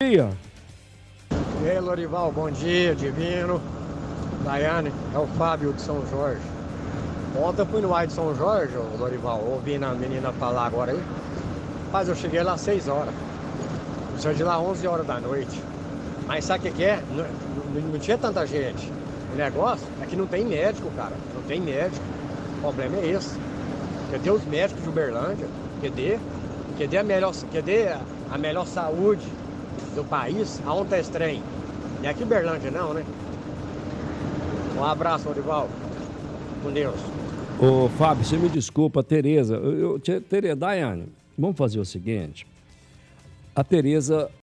dia. E aí, Lorival, bom dia, Divino. Daiane, é o Fábio de São Jorge. Ontem eu fui no ar de São Jorge, ô, Lorival, ouvindo a menina falar agora aí. Mas eu cheguei lá às 6 horas. Eu saí de lá às 11 horas da noite. Mas sabe o que é? Não tinha tanta gente. O negócio é que não tem médico, cara. Não tem médico. O problema é esse. Cadê os médicos de Uberlândia? Cadê a melhor saúde do país? Aonde tá esse trem? Não é aqui em Uberlândia não, né? Um abraço, Lorival. Com Deus. Ô, Fábio, você me desculpa, Tereza. Daiane, vamos fazer o seguinte. A Tereza